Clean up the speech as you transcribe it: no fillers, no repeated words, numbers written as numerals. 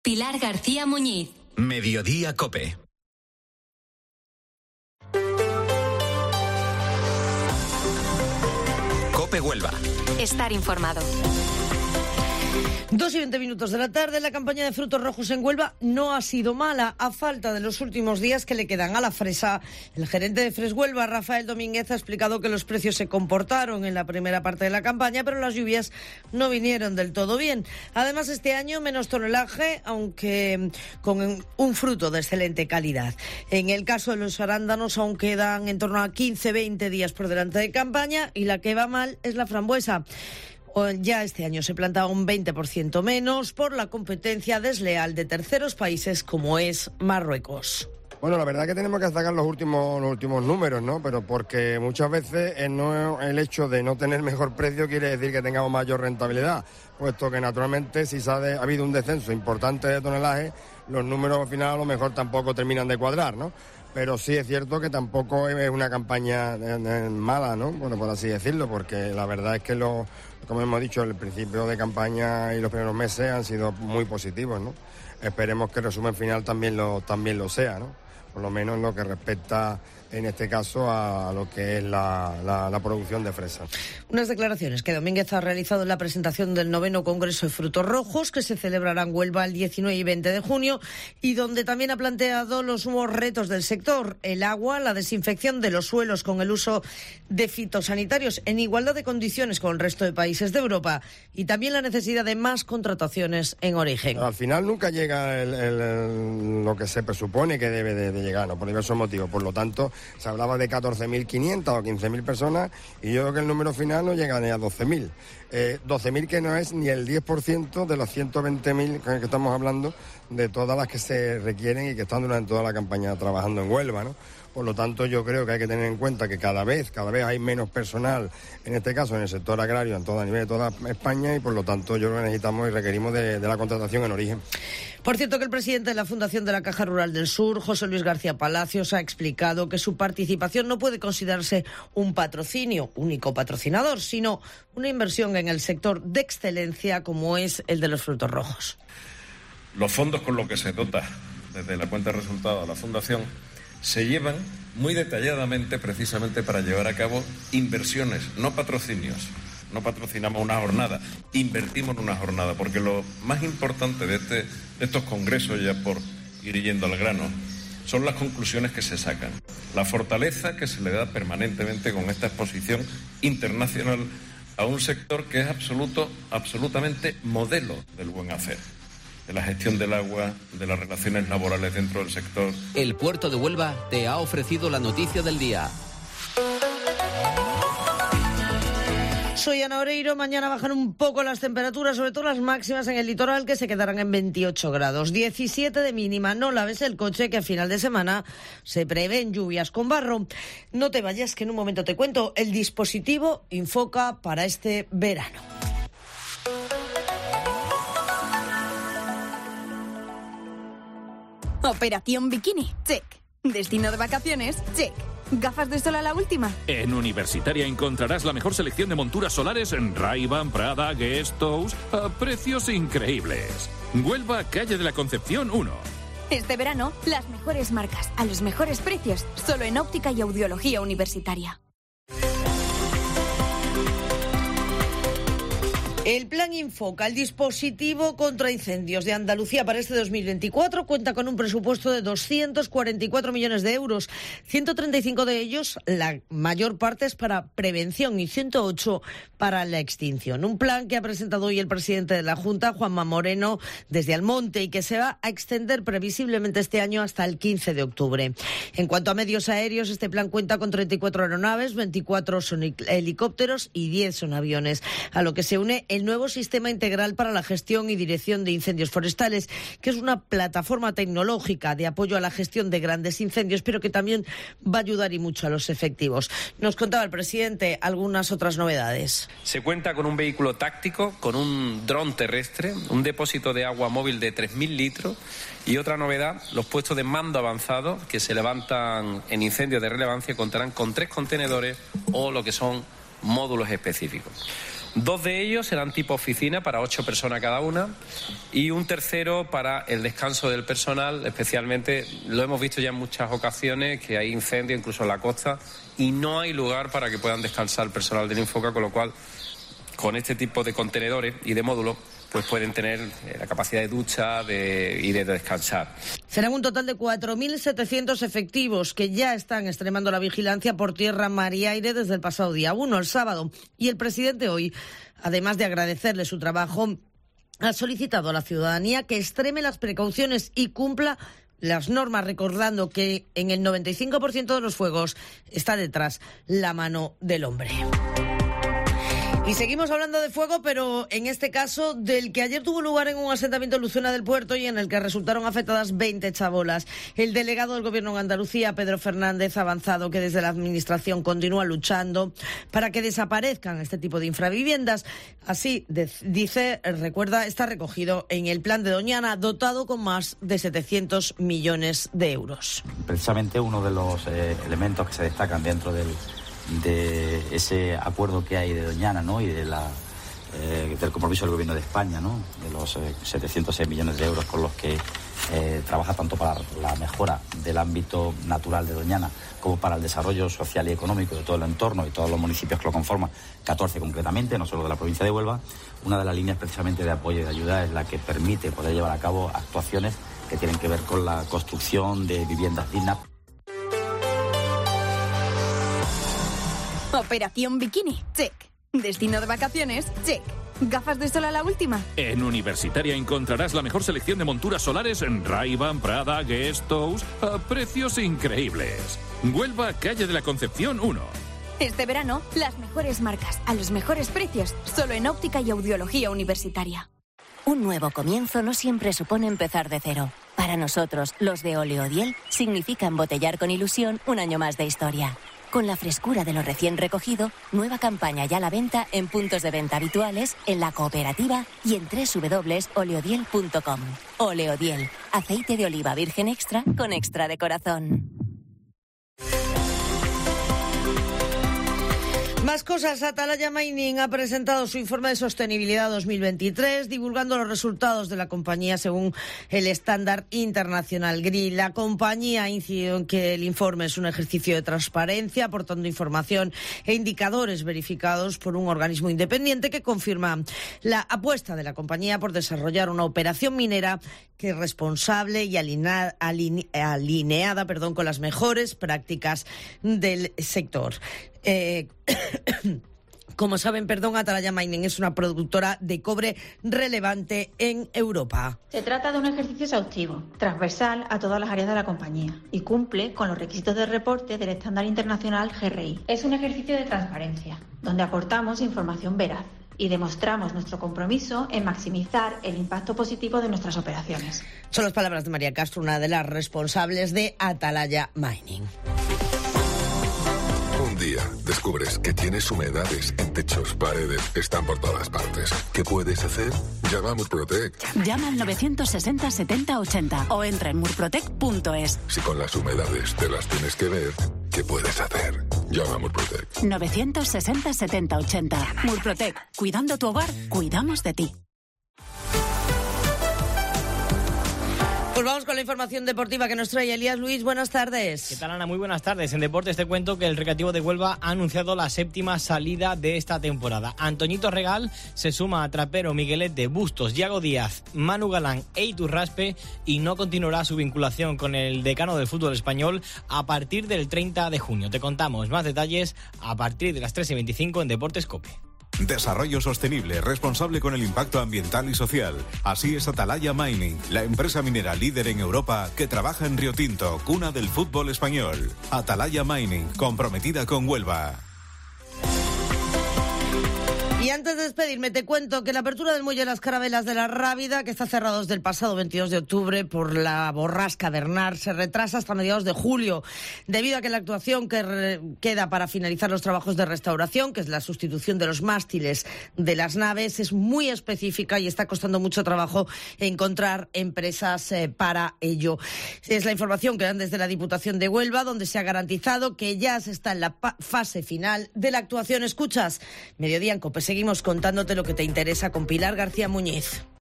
Pilar García Muñiz. Mediodía COPE. COPE Huelva. Estar informado. 2:20 de la tarde, la campaña de frutos rojos en Huelva no ha sido mala, a falta de los últimos días que le quedan a la fresa. El gerente de Fres Huelva, Rafael Domínguez, ha explicado que los precios se comportaron en la primera parte de la campaña, pero las lluvias no vinieron del todo bien. Además, este año menos tonelaje, aunque con un fruto de excelente calidad. En el caso de los arándanos, aún quedan en torno a 15-20 días por delante de campaña, y la que va mal es la frambuesa. Ya este año se planta un 20% menos por la competencia desleal de terceros países como es Marruecos. Bueno, la verdad es que tenemos que sacar los últimos números, ¿no? Pero porque muchas veces el hecho de no tener mejor precio quiere decir que tengamos mayor rentabilidad, puesto que naturalmente si ha habido un descenso importante de tonelaje, los números al final a lo mejor tampoco terminan de cuadrar, ¿no? Pero sí es cierto que tampoco es una campaña mala, ¿no? Bueno, por así decirlo, porque la verdad es que como hemos dicho, el principio de campaña y los primeros meses han sido muy positivos, ¿no? Esperemos que el resumen final también lo sea, ¿no? Por lo menos en lo que respecta, en este caso, a lo que es la producción de fresa. Unas declaraciones que Domínguez ha realizado en la presentación del 9º Congreso de Frutos Rojos, que se celebrará en Huelva el 19 y 20 de junio, y donde también ha planteado los nuevos retos del sector: el agua, la desinfección de los suelos con el uso de fitosanitarios en igualdad de condiciones con el resto de países de Europa, y también la necesidad de más contrataciones en origen. Al final nunca llega lo que se presupone que debe de llegar, ¿no? Por diversos motivos. Por lo tanto, se hablaba de 14.500 o 15.000 personas, y yo creo que el número final no llega ni a 12.000. 12.000 que no es ni el 10% de los 120.000 que estamos hablando, de todas las que se requieren y que están durante toda la campaña trabajando en Huelva, ¿no? Por lo tanto, yo creo que hay que tener en cuenta que cada vez hay menos personal, en este caso en el sector agrario, a nivel de toda España, y por lo tanto yo creo que necesitamos y requerimos de la contratación en origen. Por cierto, que el presidente de la Fundación de la Caja Rural del Sur, José Luis García Palacios, ha explicado que su participación no puede considerarse un patrocinio, único patrocinador, sino una inversión en el sector de excelencia como es el de los frutos rojos. Los fondos con los que se dota desde la cuenta de resultados de la Fundación se llevan muy detalladamente precisamente para llevar a cabo inversiones, no patrocinios. No patrocinamos una jornada, invertimos en una jornada, porque lo más importante de estos congresos, ya por ir yendo al grano, son las conclusiones que se sacan, la fortaleza que se le da permanentemente con esta exposición internacional a un sector que es absolutamente modelo del buen hacer, de la gestión del agua, de las relaciones laborales dentro del sector. El Puerto de Huelva te ha ofrecido la noticia del día. Soy Ana Oreiro. Mañana bajan un poco las temperaturas, sobre todo las máximas en el litoral, que se quedarán en 28 grados. 17 de mínima. No laves el coche, que a final de semana se prevén lluvias con barro. No te vayas, que en un momento te cuento el dispositivo Infoca para este verano. Operación Bikini, check. Destino de vacaciones, check. ¿Gafas de sol a la última? En Universitaria encontrarás la mejor selección de monturas solares en Ray-Ban, Prada, Guest House, a precios increíbles. Huelva, calle de la Concepción 1. Este verano, las mejores marcas, a los mejores precios, solo en Óptica y Audiología Universitaria. El plan Infoca, el dispositivo contra incendios de Andalucía para este 2024, cuenta con un presupuesto de 244 millones de euros. 135 de ellos, la mayor parte, es para prevención y 108 para la extinción. Un plan que ha presentado hoy el presidente de la Junta, Juanma Moreno, desde Almonte, y que se va a extender previsiblemente este año hasta el 15 de octubre. En cuanto a medios aéreos, este plan cuenta con 34 aeronaves, 24 son helicópteros y 10 son aviones, a lo que se une el nuevo Sistema Integral para la Gestión y Dirección de Incendios Forestales, que es una plataforma tecnológica de apoyo a la gestión de grandes incendios, pero que también va a ayudar y mucho a los efectivos. Nos contaba el presidente algunas otras novedades. Se cuenta con un vehículo táctico, con un dron terrestre, un depósito de agua móvil de 3.000 litros y otra novedad, los puestos de mando avanzado que se levantan en incendios de relevancia contarán con 3 contenedores o lo que son módulos específicos. 2 de ellos serán tipo oficina para 8 personas cada una y un tercero para el descanso del personal, especialmente lo hemos visto ya en muchas ocasiones que hay incendios incluso en la costa y no hay lugar para que puedan descansar el personal del Infoca, con lo cual con este tipo de contenedores y de módulos pues pueden tener la capacidad de ducha y de descansar. Serán un total de 4.700 efectivos que ya están extremando la vigilancia por tierra, mar y aire desde el pasado día 1, el sábado. Y el presidente hoy, además de agradecerle su trabajo, ha solicitado a la ciudadanía que extreme las precauciones y cumpla las normas, recordando que en el 95% de los fuegos está detrás la mano del hombre. Y seguimos hablando de fuego, pero en este caso del que ayer tuvo lugar en un asentamiento en Luzena del Puerto y en el que resultaron afectadas 20 chabolas. El delegado del Gobierno en Andalucía, Pedro Fernández, ha avanzado que desde la Administración continúa luchando para que desaparezcan este tipo de infraviviendas. Así, dice, recuerda, está recogido en el plan de Doñana, dotado con más de 700 millones de euros. Precisamente uno de los elementos que se destacan dentro de ese acuerdo que hay de Doñana, ¿no? Y del compromiso del Gobierno de España, ¿no? De los 706 millones de euros con los que trabaja tanto para la mejora del ámbito natural de Doñana como para el desarrollo social y económico de todo el entorno y todos los municipios que lo conforman, 14 concretamente, no solo de la provincia de Huelva. Una de las líneas precisamente de apoyo y de ayuda es la que permite poder llevar a cabo actuaciones que tienen que ver con la construcción de viviendas dignas. Operación Bikini, check. Destino de vacaciones, check. ¿Gafas de sol a la última? En Universitaria encontrarás la mejor selección de monturas solares en Ray-Ban, Prada, Guestos, a precios increíbles. Huelva, calle de la Concepción 1. Este verano, las mejores marcas, a los mejores precios, solo en Óptica y Audiología Universitaria. Un nuevo comienzo no siempre supone empezar de cero. Para nosotros, los de Oleodiel, significa embotellar con ilusión un año más de historia. Con la frescura de lo recién recogido, nueva campaña ya a la venta en puntos de venta habituales, en la cooperativa y en www.oleodiel.com. Oleodiel, aceite de oliva virgen extra con extra de corazón. Más cosas. Atalaya Mining ha presentado su informe de sostenibilidad 2023, divulgando los resultados de la compañía según el estándar internacional GRI. La compañía ha incidido en que el informe es un ejercicio de transparencia, aportando información e indicadores verificados por un organismo independiente que confirma la apuesta de la compañía por desarrollar una operación minera que es responsable y alineada con las mejores prácticas del sector. Como saben, Atalaya Mining es una productora de cobre relevante en Europa. Se trata de un ejercicio exhaustivo, transversal a todas las áreas de la compañía y cumple con los requisitos de reporte del estándar internacional GRI. Es un ejercicio de transparencia, donde aportamos información veraz y demostramos nuestro compromiso en maximizar el impacto positivo de nuestras operaciones. Son las palabras de María Castro, una de las responsables de Atalaya Mining. Un día descubres que tienes humedades en techos, paredes, están por todas partes. ¿Qué puedes hacer? Llama a Murprotec. Llama al 960 70 80 o entra en murprotec.es. Si con las humedades te las tienes que ver, ¿qué puedes hacer? Llama a Murprotec. 960 70 80. Murprotec. Cuidando tu hogar, cuidamos de ti. Pues vamos con la información deportiva que nos trae Elías Luis. Buenas tardes. ¿Qué tal, Ana? Muy buenas tardes. En deportes te cuento que el Recreativo de Huelva ha anunciado la 7ª salida de esta temporada. Antoñito Regal se suma a Trapero, Miguelete, Bustos, Yago Díaz, Manu Galán e Iturraspe y no continuará su vinculación con el decano del fútbol español a partir del 30 de junio. Te contamos más detalles a partir de las 3:25 en Deportes COPE. Desarrollo sostenible, responsable con el impacto ambiental y social. Así es Atalaya Mining, la empresa minera líder en Europa que trabaja en Río Tinto, cuna del fútbol español. Atalaya Mining, comprometida con Huelva. Y antes de despedirme, te cuento que la apertura del muelle Las Carabelas de la Rábida, que está cerrado desde el pasado 22 de octubre por la borrasca Bernard, se retrasa hasta mediados de julio, debido a que la actuación que queda para finalizar los trabajos de restauración, que es la sustitución de los mástiles de las naves, es muy específica y está costando mucho trabajo encontrar empresas para ello. Es la información que dan desde la Diputación de Huelva, donde se ha garantizado que ya se está en la fase final de la actuación. Escuchas Mediodía en COPE. seguimos contándote lo que te interesa con Pilar García Muñiz.